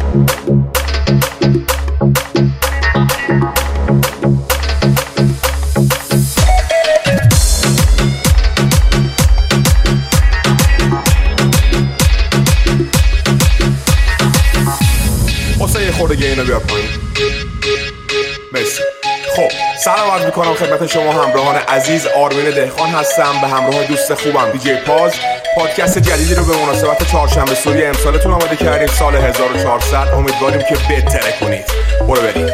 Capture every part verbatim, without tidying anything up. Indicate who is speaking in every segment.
Speaker 1: مرسی. خب سلام عرض میکنم خدمت شما همراهان عزیز. آروین دهقان هستم به همراه دوست خوبم دیجی پاز. پادکست جدیدی رو به مناسبت چهارشنبه سوری امسالتون آماده کردیم، سال هزار و چهارصد. امیدواریم که بهتره کنید. برو بریم.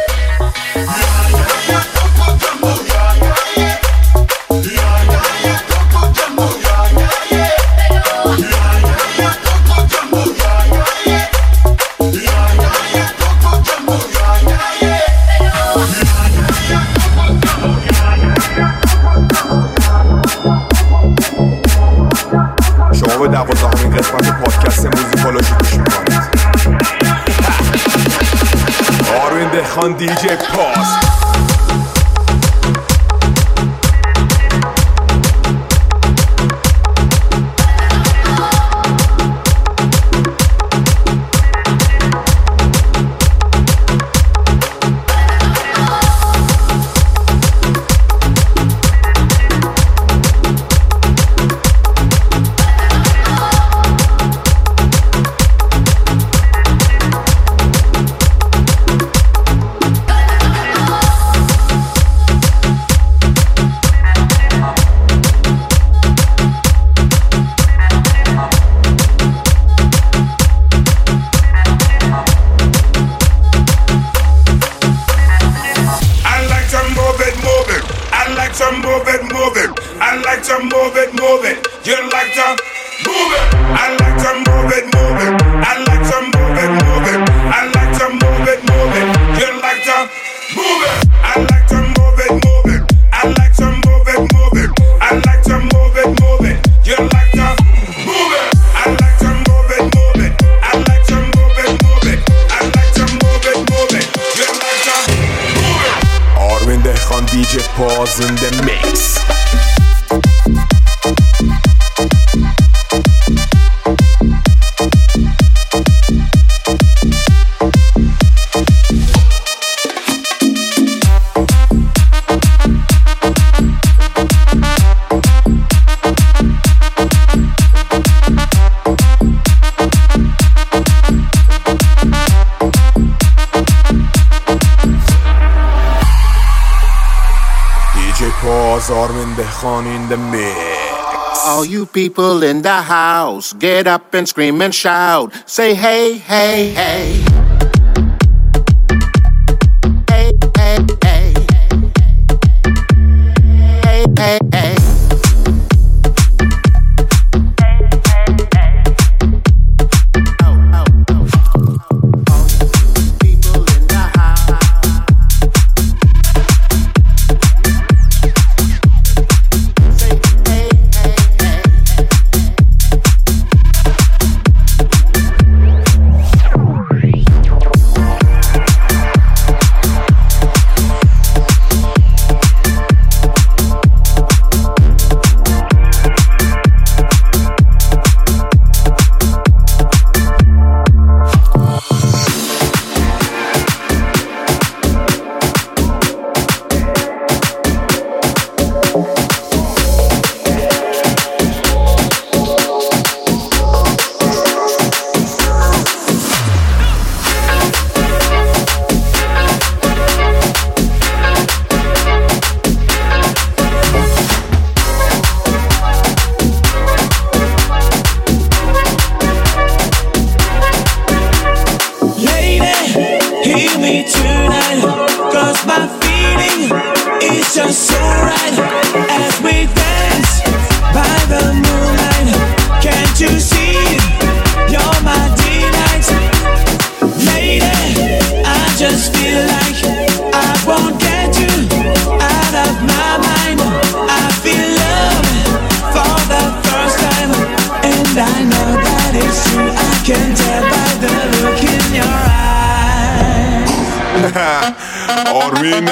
Speaker 1: شما به دوازدهمین قسمت پادکست موزیکولوژی گوش میکنید. آروین دهقان دیجی پاز. D J Pause in the mix. Armin Dehkhan in the mix.
Speaker 2: All you people in the house, get up and scream and shout. Say hey, hey, hey. Hey, hey, hey. Hey, hey, hey.
Speaker 1: Armin.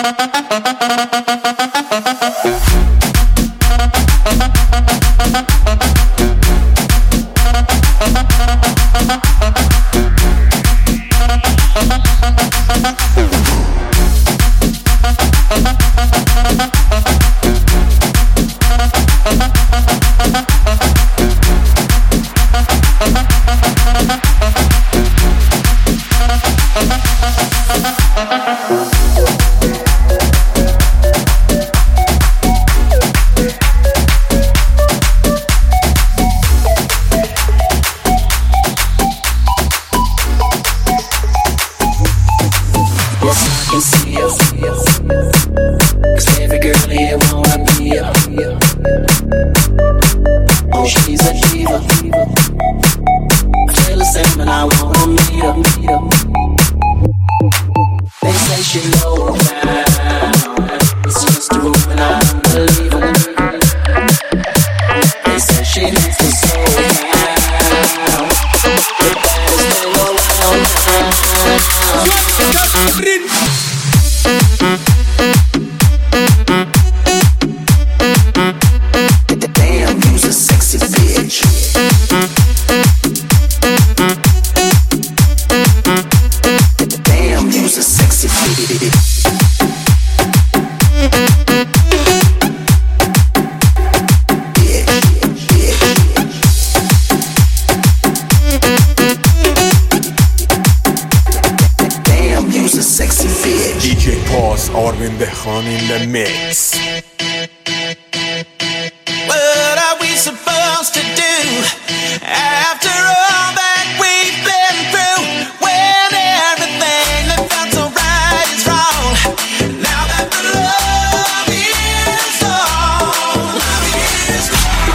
Speaker 1: Arvin Dehkhan in the mix.
Speaker 3: What are we supposed to do after all that we've been through? When everything that felt so right is wrong. Now that the love is gone, love is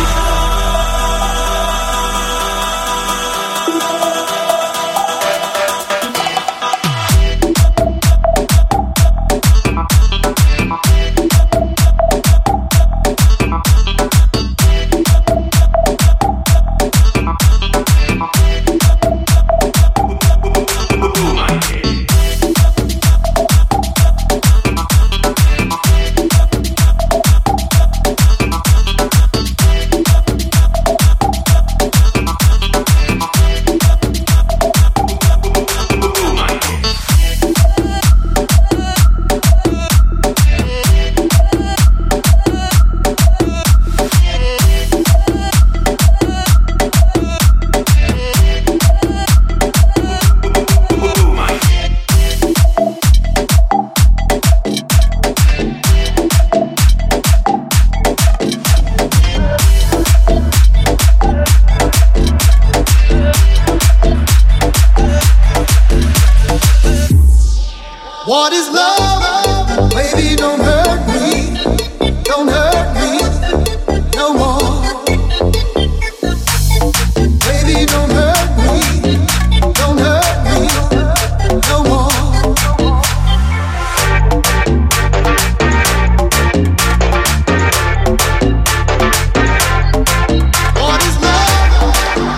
Speaker 4: What is love? Baby, don't hurt me. Don't hurt me no more. Baby, don't hurt me. Don't hurt me no more. What is love?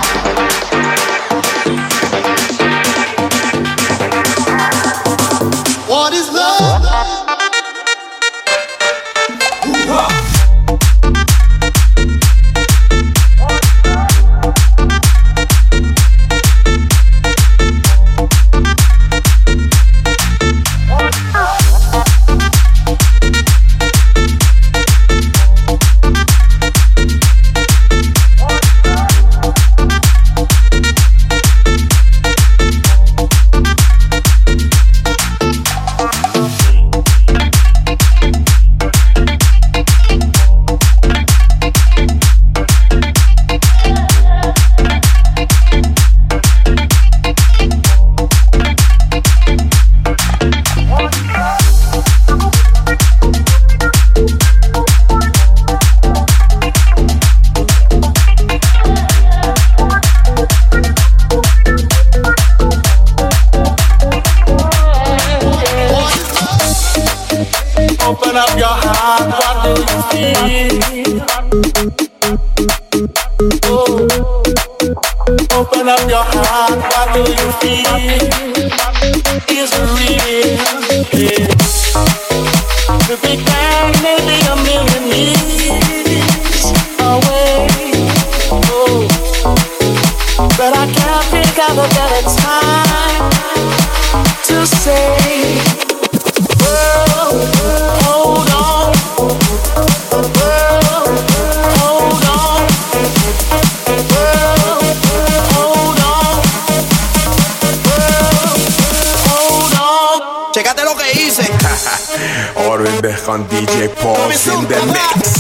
Speaker 4: What is love?
Speaker 3: Open up your heart, what do you feel? Oh. Open up your heart, what do you feel? Is it real? Yeah.
Speaker 2: to be down maybe a million years away. Oh, but I can't think of a better time to say, world, hold on. World, hold on. World, hold on. World, hold on.
Speaker 3: Chécate lo que hice.
Speaker 1: Arvin Dehkan, D J Pause in the mix.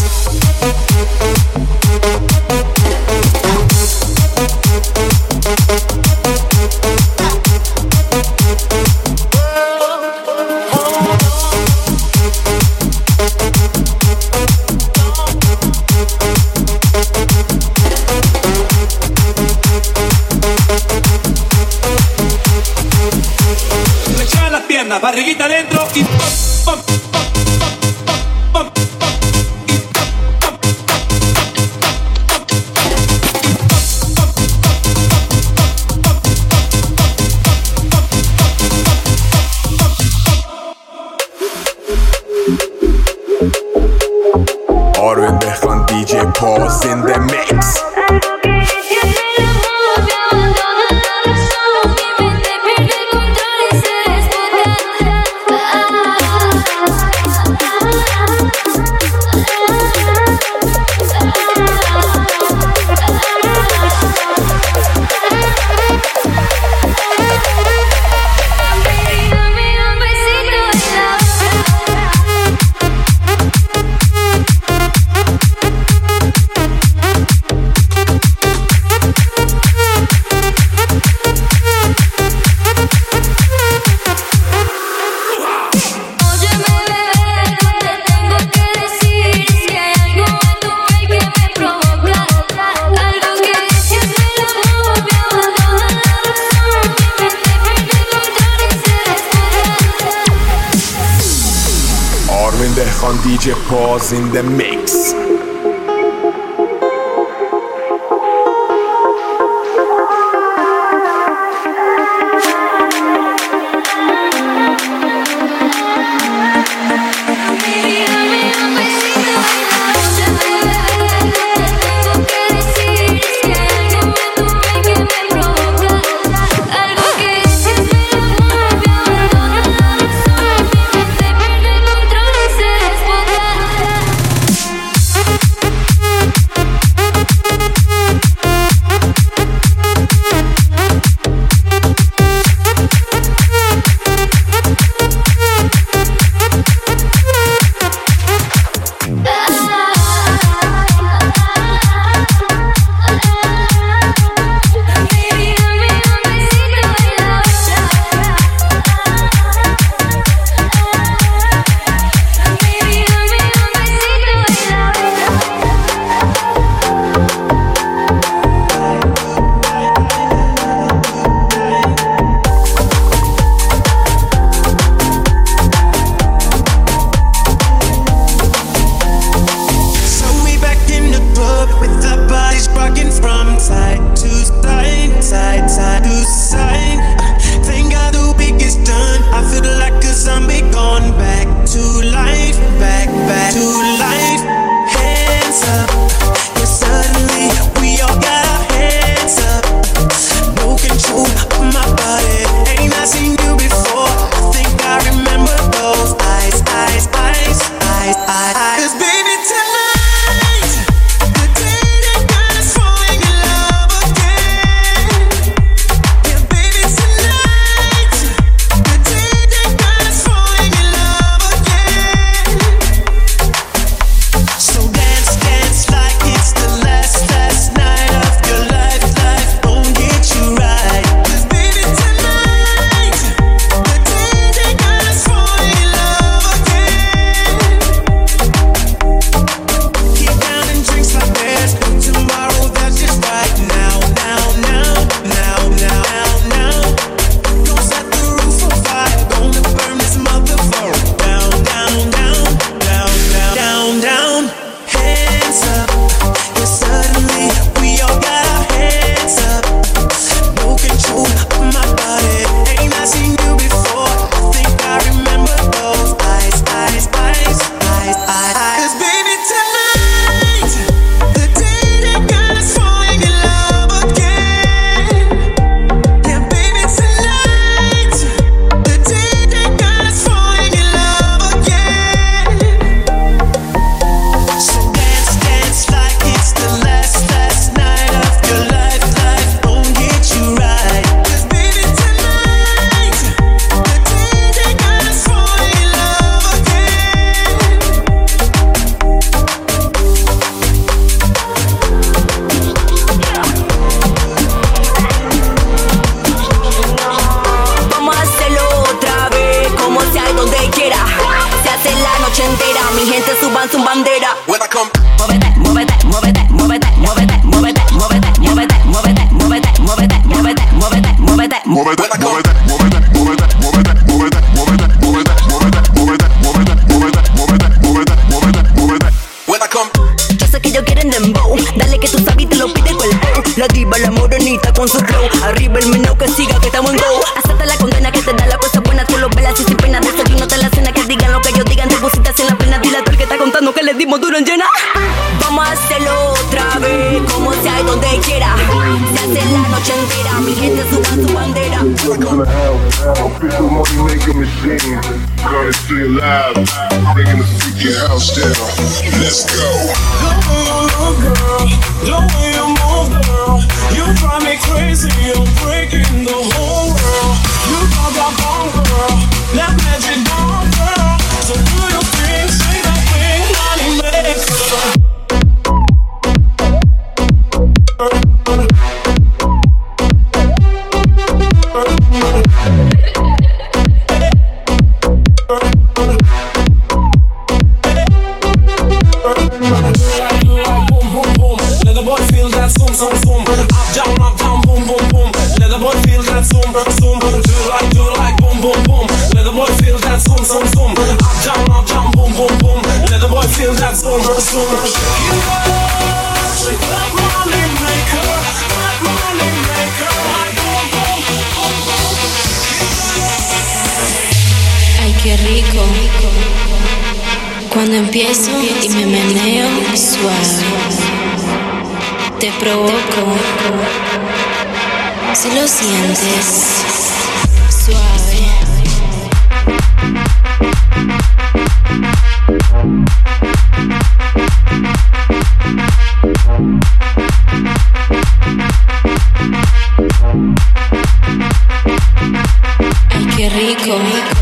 Speaker 5: Barriguita adentro y pum, pum, pum, pum, pum, y pum, pum, pum.
Speaker 1: Arvin Dehkan, D J Pause in the mix. Arvin Dehkan, D J Pause in the mix.
Speaker 6: Algo que diga que estamos en go. Acepta la condena que te da la cosa buena, tú lo velas y sin pena. Desayúnate la cena, que digan lo que ellos digan. Te pusiste así en la plena, dile a todo el que está contando que le dimos duro en llena. Vamos a hacerlo otra vez, como sea y donde quiera. Se hace la noche entera, mi gente suba su bandera.
Speaker 7: Welcome to hell, official money making machine. Gonna see you live, bringing the freaking house down. Let's go.
Speaker 5: Oh, girl, the way you move, girl, you drive me crazy. You're breaking the whole world. You got that bomb, girl, that magic bomb, girl. So do your thing, say that thing, money maker.
Speaker 8: Ay, qué rico. Cuando empiezo y me meneo suave, te provoco. Si lo sientes suave. Ay, qué rico.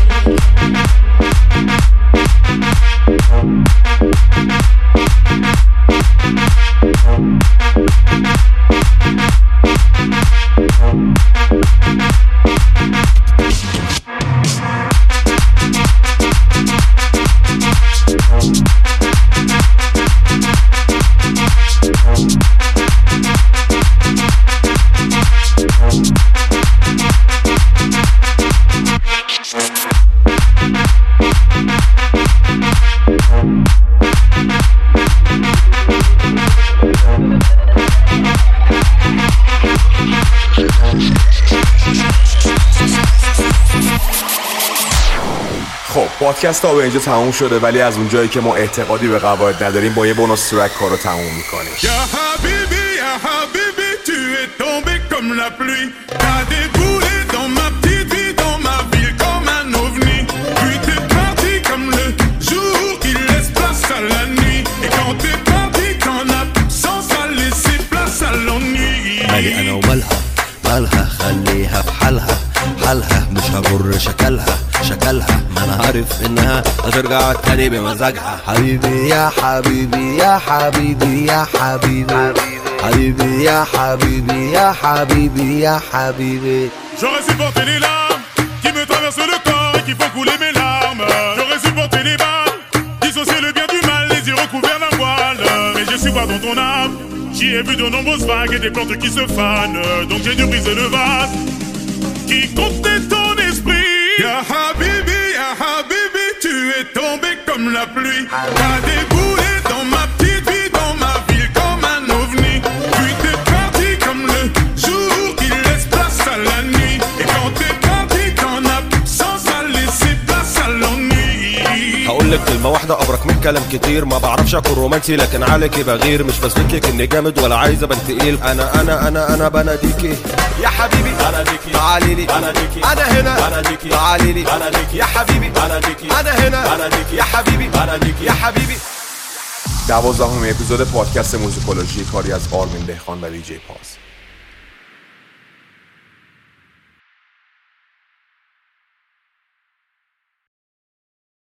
Speaker 1: خب پادکست تا به اینجا تموم شده، ولی از اونجایی که ما اعتقادی به قواعد نداریم با یه بونوس ترک کارو تموم میکنیم.
Speaker 7: Ya habibi, ya habibi, tu es tombé comme la pluie. T'as déboulé dans ma petite vie, dans ma ville comme un ovni. Puis t'es parti comme le jour qui laisse place à la nuit. Et quand t'es parti, t'en as sans à laisser place à l'ennui.
Speaker 9: مالي انا ومالها مالها خليها في حالها حالها مش هجر شكلها شكلها ما انا عارف انها هترجع تاني بمزاجها. حبيبي يا حبيبي يا حبيبي يا حبيبي حبيبي يا حبيبي يا حبيبي يا حبيبي.
Speaker 7: J'aurais supporté les larmes qui me traversent le corps et qui font couler mes larmes. J'aurais supporté les balles, dissocier le bien du mal, les yeux recouverts d'un voile. Mais je suis pas dans ton âme, j'y ai vu de nombreuses vagues et des plantes qui se fanent. Donc j'ai dû briser le vase qui contenait ton esprit. Ya habibi, ya habibi, tu es tombé comme la pluie. T'as déboulé dans ma petite vie, dans ma ville comme un ovni. Puis t'es parti comme le jour qui laisse place à la nuit. Et quand t'es parti, t'en as sans à laisser place à l'ennui.
Speaker 9: هقولك كلمة واحدة أبرك من كلام كتير. ما بعرفش أكون رومانسي لكن عليكي بغير. مش بثبتلك إني جامد ولا عايز أبان تقيل. أنا أنا أنا أنا بناديكي يا حبيبي بناديكي تعاليلي بناديكي أنا هنا بناديكي تعاليلي بناديكي يا حبيبي بناديكي أنا هنا بناديكي يا حبيبي بناديكي يا حبيبي.
Speaker 1: دوازدهمین اپیزود پادکست موزیکولوژی، کاری از آرمین دهخان و ویجی پاز.